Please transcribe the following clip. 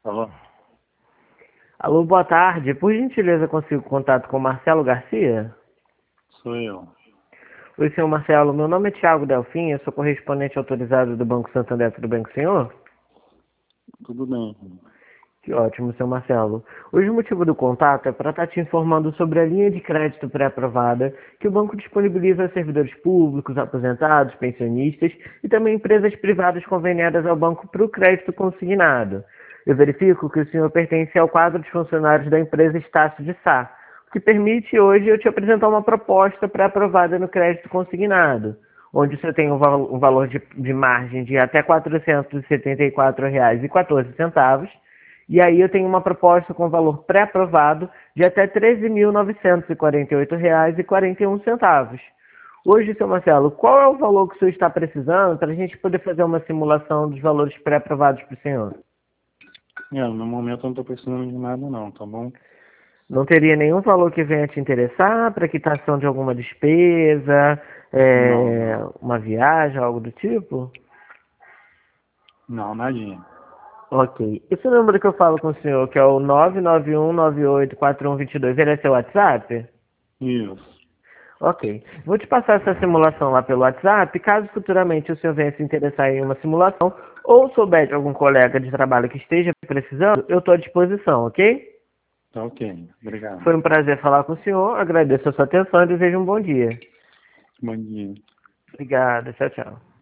Alô? Alô, boa tarde. Por gentileza, consigo contato com Marcelo Garcia? Sou eu. Oi, senhor Marcelo. Meu nome é Thiago Delfim, eu sou correspondente autorizado do Banco Santander. Tudo bem com o senhor? Tudo bem. Que ótimo, senhor Marcelo. Hoje o motivo do contato é para estar te informando sobre a linha de crédito pré-aprovada que o banco disponibiliza a servidores públicos, aposentados, pensionistas e também empresas privadas conveniadas ao banco para o crédito consignado. Eu verifico que o senhor pertence ao quadro de funcionários da empresa Estácio de Sá, o que permite hoje eu te apresentar uma proposta pré-aprovada no crédito consignado, onde você tem um valor de margem de até R$ 474,14. E aí eu tenho uma proposta com valor pré-aprovado de até R$ 13.948,41. Hoje, seu Marcelo, qual é o valor que o senhor está precisando para a gente poder fazer uma simulação dos valores pré-aprovados para o senhor? No momento eu não estou precisando de nada não, tá bom? Não teria nenhum valor que venha te interessar para quitação de alguma despesa, Não. uma viagem, algo do tipo? Não, nadinha. Ok. Esse número que eu falo com o senhor, que é o 991984122, ele é seu WhatsApp? Isso. Ok. Vou te passar essa simulação lá pelo WhatsApp. Caso futuramente o senhor venha se interessar em uma simulação ou souber de algum colega de trabalho que esteja precisando, eu estou à disposição, ok? Tá ok. Obrigado. Foi um prazer falar com o senhor. Agradeço a sua atenção e desejo um bom dia. Bom dia. Obrigado. Tchau, tchau.